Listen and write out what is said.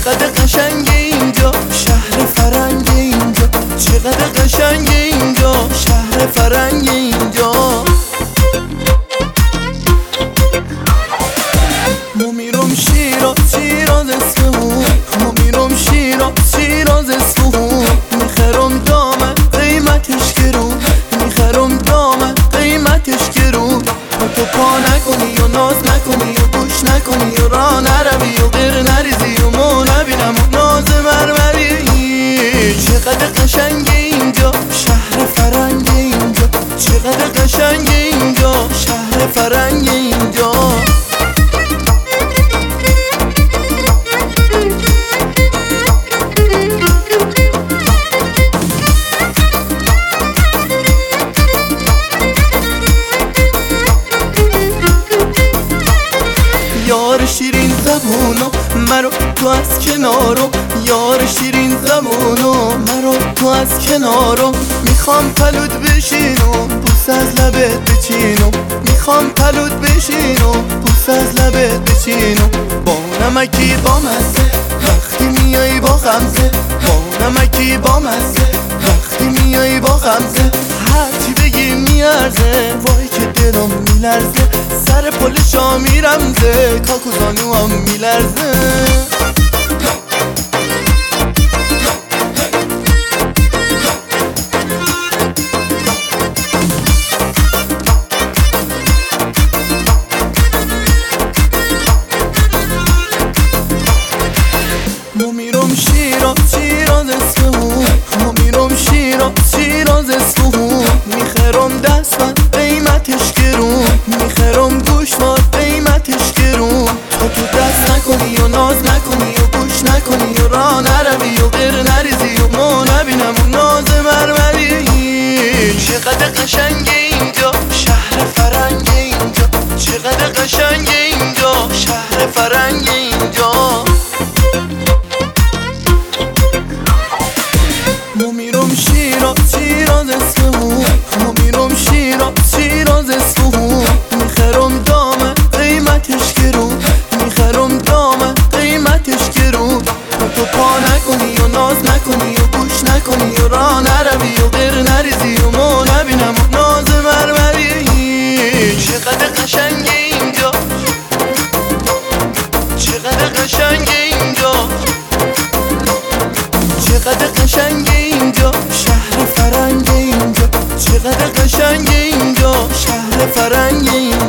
چقدر قشنگه اینجا شهر فرنگ اینجا، چقدر قشنگه اینجا شهر فرنگ اینجا. ما میرم شیراز شیراز اصفهون، ما میرم شیراز شیراز اصفهون. میخرم دامن قیمتش گرون، میخرم دامن قیمتش گرون. تو پا نکنی و ناز نکنی و گوش نکنی و راه نروی و غیر نریزی و ما نبینم و ناز مرمری. چقدر قشنگه اینجا شهر فرنگ اینجا، چقدر قشنگه اینجا شهر فرنگ اینجا. یار شیرین زبونو مرو تو از کنارو، یار شیرین زبونو مرو تو از کنارو. میخوام پلود بشینو بوس از لبت بچینو، میخوام پلود بشینو بوس از لبت بچینو. با نمکی با مزه وقتی میای با غمزه، با نمکی با مزه وقتی میای با غمزه. هرچی بگی میارزه وای که دلم میلرزه، سر پلشا میرمزه کاکو زانوام میلرزه. ما میرم شیراز شیراز اصفهون، ما میرم شیراز شیراز اصفهون. میخرم دستبند قیمتش گرون، میخرم گوشوار قیمتش گرون. تو دست نکنی و ناز نکنی و گوش نکنی و راه نروی و غیر نریزی و ما نبینم و ناز مرمری. چقدر قشنگه اینجا شهر فرنگ اینجا، چقدر قشنگه اینجا شهر فرنگ اینجا. ما میرم شیراز شیراز اصفهون، ما میرم شیراز شیراز اصفهون. میخرم دامن قیمتش گرون، میخرم دامن قیمتش گرون. تو پا نکنی و ناز نکنی و گوش نکنی و راه نروی و غیر نریزی و ما نبینم و ناز مرمری. چقدر قشنگه اینجا، چقدر قشنگه اینجا، چقدر قشنگه اینجا شهر فرنگ اینجا، چقدر قشنگه اینجا شهر فرنگ اینجا.